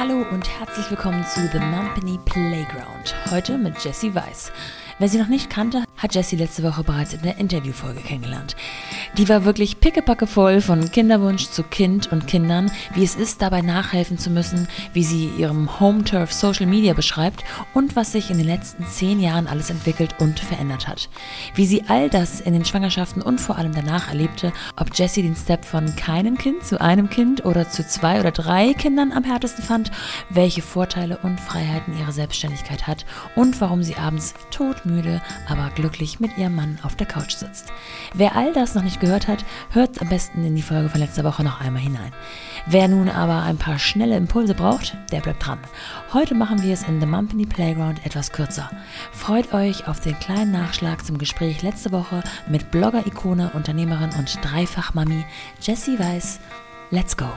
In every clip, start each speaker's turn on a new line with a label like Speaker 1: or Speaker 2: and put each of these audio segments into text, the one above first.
Speaker 1: Hallo und herzlich willkommen zu The Mumpany Playground. Heute mit Jessie Weiß. Wer sie noch nicht kannte, hat Jessie letzte Woche bereits in der Interviewfolge kennengelernt. Die war wirklich pickepacke voll von Kinderwunsch zu Kind und Kindern, wie es ist, dabei nachhelfen zu müssen, wie sie ihrem Home-Turf Social Media beschreibt und was sich in den letzten 10 Jahren alles entwickelt und verändert hat. Wie sie all das in den Schwangerschaften und vor allem danach erlebte, ob Jessie den Step von keinem Kind zu einem Kind oder zu 2 oder 3 Kindern am härtesten fand, welche Vorteile und Freiheiten ihre Selbstständigkeit hat und warum sie abends todmüde, aber glücklich mit ihrem Mann auf der Couch sitzt. Wer all das noch nicht gehört hat, hört am besten in die Folge von letzter Woche noch einmal hinein. Wer nun aber ein paar schnelle Impulse braucht, der bleibt dran. Heute machen wir es in The Mumpany Playground etwas kürzer. Freut euch auf den kleinen Nachschlag zum Gespräch letzte Woche mit Blogger-Ikone, Unternehmerin und Dreifach-Mami Jessie Weiß. Let's go!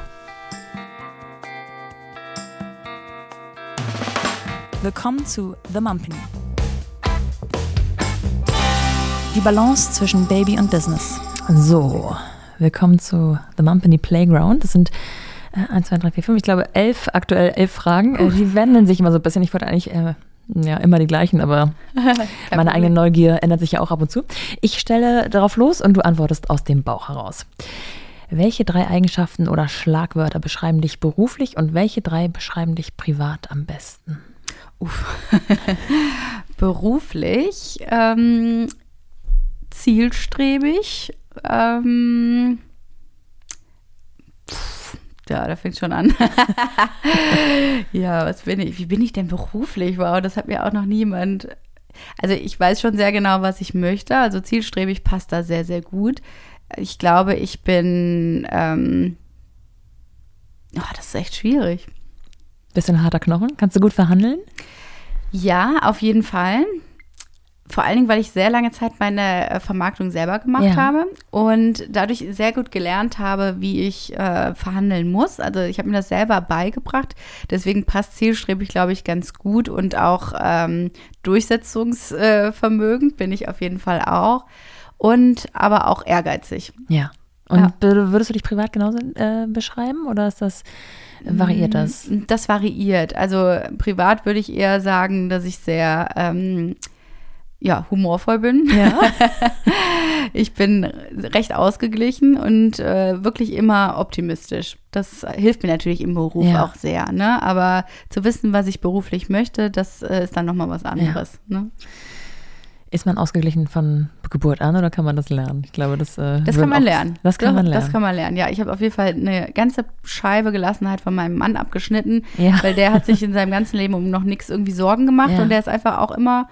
Speaker 1: Willkommen zu The Mumpany. Die Balance zwischen Baby und Business. So, willkommen zu The Mumpany Playground. Das sind 1, 2, 3, 4, 5, ich glaube aktuell 11 Fragen. Die wandeln sich immer so ein bisschen. Ich wollte eigentlich immer die gleichen, aber meine eigene Neugier ändert sich ja auch ab und zu. Ich stelle darauf los und du antwortest aus dem Bauch heraus. Welche 3 Eigenschaften oder Schlagwörter beschreiben dich beruflich und welche 3 beschreiben dich privat am besten?
Speaker 2: Beruflich, zielstrebig, ja, da fängt schon an. Ja, was bin ich? Wie bin ich denn beruflich? Wow, das hat mir auch noch niemand. Also ich weiß schon sehr genau, was ich möchte. Also zielstrebig passt da sehr, sehr gut. Ich glaube, ich bin, das ist echt schwierig.
Speaker 1: Bisschen harter Knochen. Kannst du gut verhandeln?
Speaker 2: Ja, auf jeden Fall. Vor allen Dingen, weil ich sehr lange Zeit meine Vermarktung selber gemacht habe und dadurch sehr gut gelernt habe, wie ich verhandeln muss. Also ich habe mir das selber beigebracht. Deswegen passt zielstrebig, glaube ich, ganz gut und auch durchsetzungsvermögend bin ich auf jeden Fall auch. Und aber auch ehrgeizig.
Speaker 1: Ja. Und würdest du dich privat genauso beschreiben oder ist das, variiert das?
Speaker 2: Das variiert. Also privat würde ich eher sagen, dass ich sehr humorvoll bin. Ja. Ich bin recht ausgeglichen und wirklich immer optimistisch. Das hilft mir natürlich im Beruf auch sehr. Ne? Aber zu wissen, was ich beruflich möchte, das ist dann nochmal was anderes. Ja. Ne?
Speaker 1: Ist man ausgeglichen von Geburt an oder kann man das lernen? Ich glaube, das kann
Speaker 2: man lernen.
Speaker 1: Das kann man lernen.
Speaker 2: Das kann man lernen. Ja, ich habe auf jeden Fall eine ganze Scheibe Gelassenheit von meinem Mann abgeschnitten, weil der hat sich in seinem ganzen Leben um noch nichts irgendwie Sorgen gemacht und der ist einfach auch immer,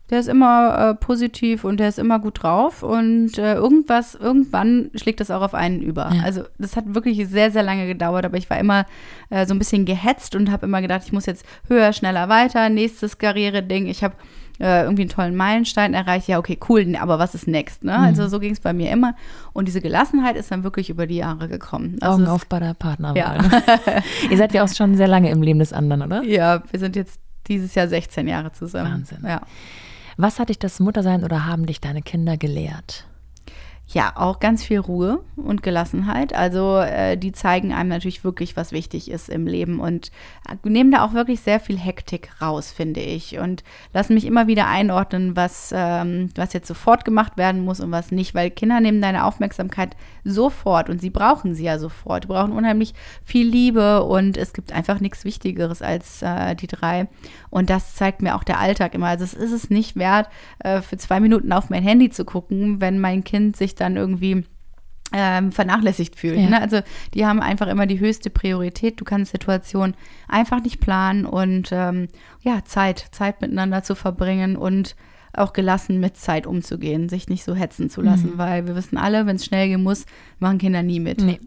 Speaker 2: positiv und der ist immer gut drauf und irgendwann schlägt das auch auf einen über. Ja. Also das hat wirklich sehr, sehr lange gedauert, aber ich war immer so ein bisschen gehetzt und habe immer gedacht, ich muss jetzt höher, schneller, weiter, nächstes Karriere-Ding. Ich habe irgendwie einen tollen Meilenstein erreicht. Ja, okay, cool, aber was ist next? Ne? Also so ging es bei mir immer. Und diese Gelassenheit ist dann wirklich über die Jahre gekommen. Also
Speaker 1: Augen auf bei der Partnerwahl. Ja. Ihr seid ja auch schon sehr lange im Leben des anderen, oder?
Speaker 2: Ja, wir sind jetzt dieses Jahr 16 Jahre zusammen.
Speaker 1: Wahnsinn.
Speaker 2: Ja.
Speaker 1: Was hat dich das Muttersein oder haben dich deine Kinder gelehrt?
Speaker 2: Ja, auch ganz viel Ruhe und Gelassenheit. Also die zeigen einem natürlich wirklich, was wichtig ist im Leben und nehmen da auch wirklich sehr viel Hektik raus, finde ich. Und lassen mich immer wieder einordnen, was jetzt sofort gemacht werden muss und was nicht. Weil Kinder nehmen deine Aufmerksamkeit sofort und sie brauchen sie ja sofort. Die brauchen unheimlich viel Liebe und es gibt einfach nichts Wichtigeres als die 3. Und das zeigt mir auch der Alltag immer. Also es ist es nicht wert, für 2 Minuten auf mein Handy zu gucken, wenn mein Kind sich dann irgendwie vernachlässigt fühlt. Ja. Ne? Also die haben einfach immer die höchste Priorität. Du kannst Situationen einfach nicht planen und Zeit miteinander zu verbringen und auch gelassen mit Zeit umzugehen, sich nicht so hetzen zu lassen, weil wir wissen alle, wenn es schnell gehen muss, machen Kinder nie mit.
Speaker 1: Nee.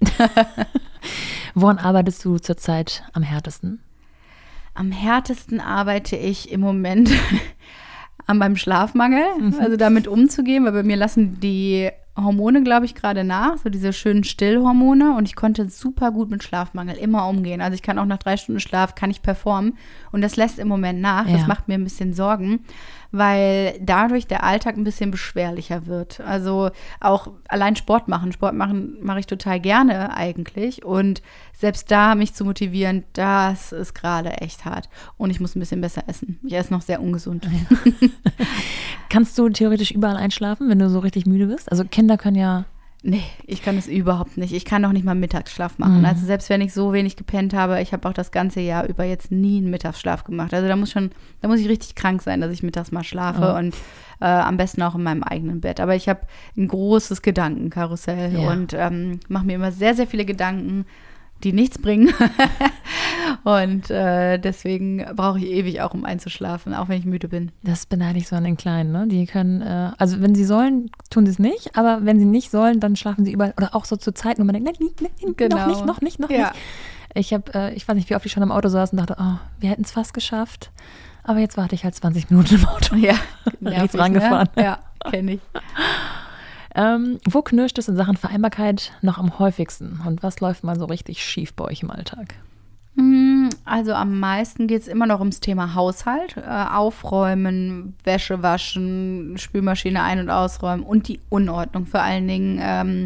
Speaker 1: Woran arbeitest du zurzeit am härtesten?
Speaker 2: Am härtesten arbeite ich im Moment an meinem Schlafmangel, also damit umzugehen, weil bei mir lassen die Hormone, glaube ich, gerade nach, so diese schönen Stillhormone und ich konnte super gut mit Schlafmangel immer umgehen. Also ich kann auch nach 3 Stunden Schlaf, kann ich performen und das lässt im Moment nach. Das macht mir ein bisschen Sorgen, weil dadurch der Alltag ein bisschen beschwerlicher wird. Also auch allein Sport machen mache ich total gerne eigentlich und selbst da mich zu motivieren, das ist gerade echt hart und ich muss ein bisschen besser essen. Ich esse noch sehr ungesund.
Speaker 1: Ja. Kannst du theoretisch überall einschlafen, wenn du so richtig müde bist? Also Kinder können ja...
Speaker 2: Nee, ich kann es überhaupt nicht. Ich kann auch nicht mal Mittagsschlaf machen. Also selbst wenn ich so wenig gepennt habe, ich habe auch das ganze Jahr über jetzt nie einen Mittagsschlaf gemacht. Also da muss ich richtig krank sein, dass ich mittags mal schlafe und am besten auch in meinem eigenen Bett. Aber ich habe ein großes Gedankenkarussell und mache mir immer sehr, sehr viele Gedanken, die nichts bringen. Und deswegen brauche ich ewig auch, um einzuschlafen, auch wenn ich müde bin.
Speaker 1: Das beneide ich so an den Kleinen, ne? Die können, also wenn sie sollen, tun sie es nicht, aber wenn sie nicht sollen, dann schlafen sie überall oder auch so zu Zeiten, wo man denkt, nein,
Speaker 2: genau.
Speaker 1: noch nicht. Ich weiß nicht, wie oft ich schon im Auto saß und dachte, wir hätten es fast geschafft, aber jetzt warte ich halt 20 Minuten im Auto.
Speaker 2: Ja,
Speaker 1: nervig, rangefahren.
Speaker 2: Ne? Ja, kenne ich.
Speaker 1: Wo knirscht es in Sachen Vereinbarkeit noch am häufigsten? Und was läuft mal so richtig schief bei euch im Alltag?
Speaker 2: Also am meisten geht es immer noch ums Thema Haushalt. Aufräumen, Wäsche waschen, Spülmaschine ein- und ausräumen und die Unordnung vor allen Dingen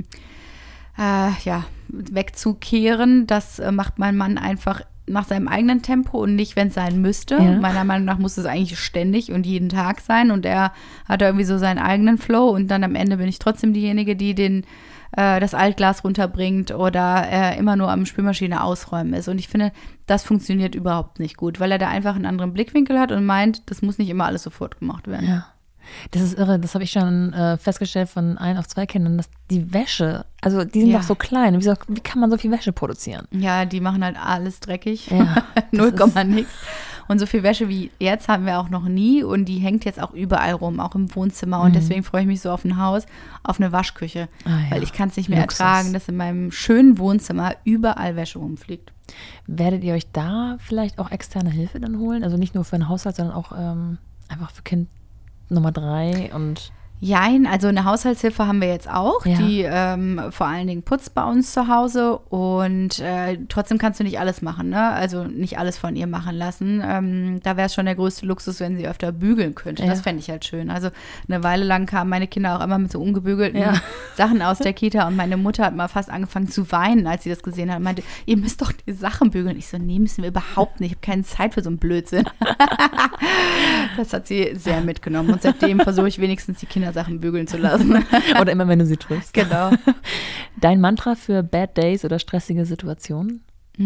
Speaker 2: wegzukehren. Das macht mein Mann einfach nach seinem eigenen Tempo und nicht, wenn es sein müsste. Ja. Meiner Meinung nach muss es eigentlich ständig und jeden Tag sein und er hat irgendwie so seinen eigenen Flow und dann am Ende bin ich trotzdem diejenige, die das Altglas runterbringt oder immer nur am Spülmaschine ausräumen ist. Und ich finde, das funktioniert überhaupt nicht gut, weil er da einfach einen anderen Blickwinkel hat und meint, das muss nicht immer alles sofort gemacht werden.
Speaker 1: Ja. Das ist irre, das habe ich schon festgestellt von 1 auf 2 Kindern, dass die Wäsche, also die sind doch so klein, wie kann man so viel Wäsche produzieren?
Speaker 2: Ja, die machen halt alles dreckig,
Speaker 1: ja,
Speaker 2: 0, nix. Und so viel Wäsche wie jetzt haben wir auch noch nie und die hängt jetzt auch überall rum, auch im Wohnzimmer und deswegen freue ich mich so auf ein Haus, auf eine Waschküche, weil ich kann es nicht mehr ertragen, dass in meinem schönen Wohnzimmer überall Wäsche rumfliegt.
Speaker 1: Werdet ihr euch da vielleicht auch externe Hilfe dann holen? Also nicht nur für den Haushalt, sondern auch einfach für Kind Nummer 3 und...
Speaker 2: Jein, also eine Haushaltshilfe haben wir jetzt auch, die vor allen Dingen putzt bei uns zu Hause und trotzdem kannst du nicht alles machen, ne? Also nicht alles von ihr machen lassen. Da wäre es schon der größte Luxus, wenn sie öfter bügeln könnte. Das fände ich halt schön. Also eine Weile lang kamen meine Kinder auch immer mit so ungebügelten Sachen aus der Kita und meine Mutter hat mal fast angefangen zu weinen, als sie das gesehen hat und meinte, ihr müsst doch die Sachen bügeln. Ich so, nee, müssen wir überhaupt nicht. Ich habe keine Zeit für so einen Blödsinn. Das hat sie sehr mitgenommen und seitdem versuche ich wenigstens die Kindersachen bügeln zu lassen.
Speaker 1: Oder immer, wenn du sie triffst.
Speaker 2: Genau.
Speaker 1: Dein Mantra für Bad Days oder stressige Situationen?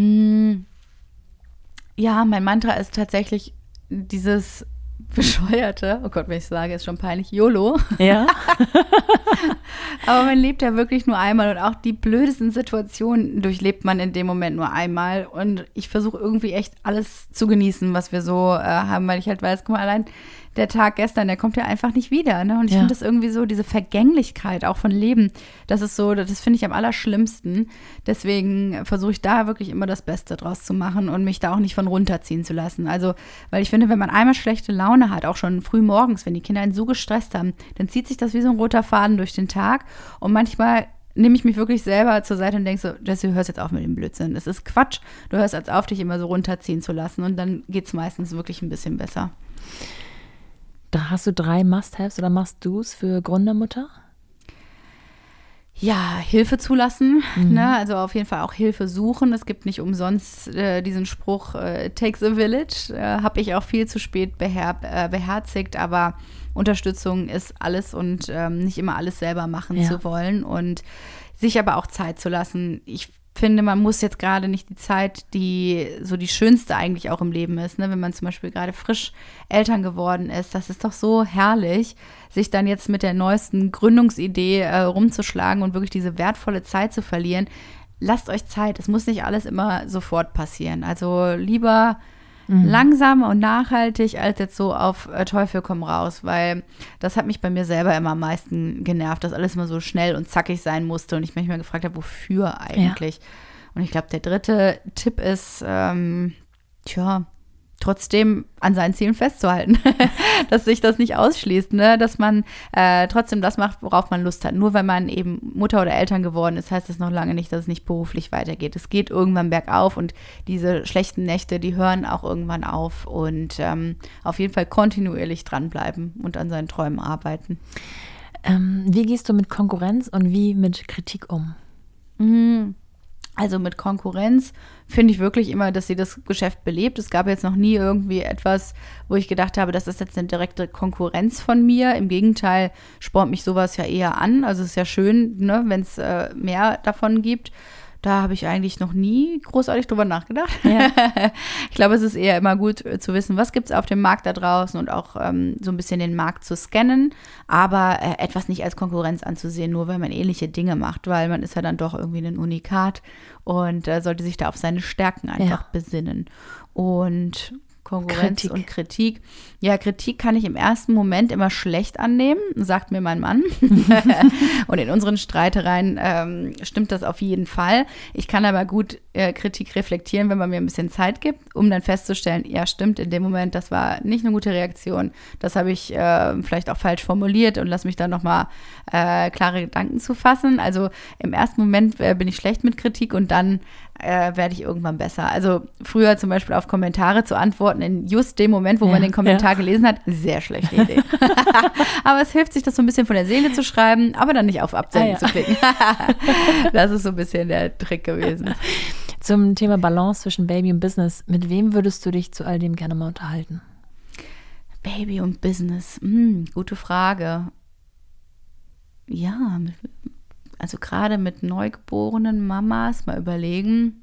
Speaker 2: Ja, mein Mantra ist tatsächlich dieses bescheuerte, oh Gott, wenn ich sage, ist schon peinlich, YOLO.
Speaker 1: Ja.
Speaker 2: Aber man lebt ja wirklich nur einmal und auch die blödesten Situationen durchlebt man in dem Moment nur einmal und ich versuche irgendwie echt alles zu genießen, was wir so haben, weil ich halt weiß, guck mal, allein der Tag gestern, der kommt ja einfach nicht wieder, ne? Und ich finde das irgendwie so, diese Vergänglichkeit auch von Leben, das ist so, das finde ich am allerschlimmsten. Deswegen versuche ich da wirklich immer das Beste draus zu machen und mich da auch nicht von runterziehen zu lassen. Also, weil ich finde, wenn man einmal schlechte Laune hat, auch schon früh morgens, wenn die Kinder einen so gestresst haben, dann zieht sich das wie so ein roter Faden durch den Tag und manchmal nehme ich mich wirklich selber zur Seite und denke so, Jessie, du hörst jetzt auf mit dem Blödsinn. Das ist Quatsch. Du hörst jetzt auf, dich immer so runterziehen zu lassen und dann geht es meistens wirklich ein bisschen besser.
Speaker 1: Da hast du 3 Must-Haves oder Must-Dos für Gründermutter?
Speaker 2: Ja, Hilfe zulassen, ne? Also auf jeden Fall auch Hilfe suchen. Es gibt nicht umsonst diesen Spruch, takes a village. Habe ich auch viel zu spät beherzigt, aber Unterstützung ist alles und nicht immer alles selber machen zu wollen und sich aber auch Zeit zu lassen. Ich finde, man muss jetzt gerade nicht die Zeit, die so die schönste eigentlich auch im Leben ist, ne? Wenn man zum Beispiel gerade frisch Eltern geworden ist, das ist doch so herrlich, sich dann jetzt mit der neuesten Gründungsidee rumzuschlagen und wirklich diese wertvolle Zeit zu verlieren. Lasst euch Zeit, es muss nicht alles immer sofort passieren. Also lieber langsam und nachhaltig, als jetzt so auf Teufel komm raus, weil das hat mich bei mir selber immer am meisten genervt, dass alles immer so schnell und zackig sein musste und ich mich mal gefragt habe, wofür eigentlich? Ja. Und ich glaube, der 3. Tipp ist, trotzdem an seinen Zielen festzuhalten, dass sich das nicht ausschließt, ne? Dass man trotzdem das macht, worauf man Lust hat. Nur wenn man eben Mutter oder Eltern geworden ist, heißt das noch lange nicht, dass es nicht beruflich weitergeht. Es geht irgendwann bergauf und diese schlechten Nächte, die hören auch irgendwann auf und auf jeden Fall kontinuierlich dranbleiben und an seinen Träumen arbeiten.
Speaker 1: Wie gehst du mit Konkurrenz und wie mit Kritik um?
Speaker 2: Also mit Konkurrenz finde ich wirklich immer, dass sie das Geschäft belebt. Es gab jetzt noch nie irgendwie etwas, wo ich gedacht habe, das ist jetzt eine direkte Konkurrenz von mir. Im Gegenteil, spornt mich sowas ja eher an. Also es ist ja schön, ne, wenn es mehr davon gibt. Da habe ich eigentlich noch nie großartig drüber nachgedacht. Ja. Ich glaube, es ist eher immer gut zu wissen, was gibt es auf dem Markt da draußen und auch so ein bisschen den Markt zu scannen, aber etwas nicht als Konkurrenz anzusehen, nur weil man ähnliche Dinge macht, weil man ist ja dann doch irgendwie ein Unikat und sollte sich da auf seine Stärken einfach besinnen. Und Konkurrenz und Kritik. Ja, Kritik kann ich im ersten Moment immer schlecht annehmen, sagt mir mein Mann. Und in unseren Streitereien stimmt das auf jeden Fall. Ich kann aber gut Kritik reflektieren, wenn man mir ein bisschen Zeit gibt, um dann festzustellen, ja, stimmt, in dem Moment, das war nicht eine gute Reaktion. Das habe ich vielleicht auch falsch formuliert und lass mich dann nochmal klare Gedanken zu fassen. Also im ersten Moment bin ich schlecht mit Kritik und dann werde ich irgendwann besser. Also früher zum Beispiel auf Kommentare zu antworten, in just dem Moment, wo man den Kommentar gelesen hat, sehr schlechte Idee. Aber es hilft sich, das so ein bisschen von der Seele zu schreiben, aber dann nicht auf Absenden zu klicken. Das ist so ein bisschen der Trick gewesen.
Speaker 1: Zum Thema Balance zwischen Baby und Business, mit wem würdest du dich zu all dem gerne mal unterhalten?
Speaker 2: Baby und Business, gute Frage. Ja, also gerade mit neugeborenen Mamas mal überlegen.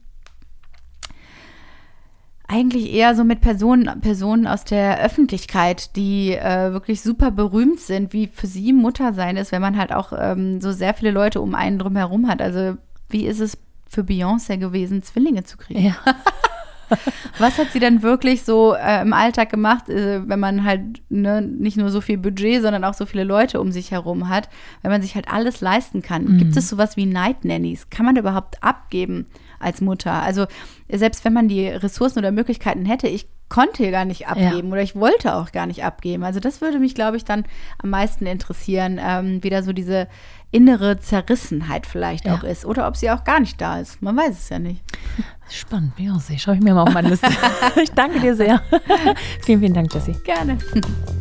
Speaker 2: Eigentlich eher so mit Personen aus der Öffentlichkeit, die wirklich super berühmt sind, wie für sie Mutter sein ist, wenn man halt auch so sehr viele Leute um einen drum herum hat. Also wie ist es für Beyoncé gewesen, Zwillinge zu kriegen? Ja. Was hat sie denn wirklich so im Alltag gemacht, wenn man halt nicht nur so viel Budget, sondern auch so viele Leute um sich herum hat, wenn man sich halt alles leisten kann? Gibt es sowas wie Night Nannies? Kann man überhaupt abgeben als Mutter? Also selbst wenn man die Ressourcen oder Möglichkeiten hätte, ich konnte gar nicht abgeben oder ich wollte auch gar nicht abgeben. Also das würde mich, glaube ich, dann am meisten interessieren, wie da so diese innere Zerrissenheit vielleicht auch ist oder ob sie auch gar nicht da ist. Man weiß es ja nicht.
Speaker 1: Spannend, Beyoncé. Schau ich mir mal auf meine Liste. Ich danke dir sehr. Vielen, vielen Dank, Jessie.
Speaker 2: Gerne.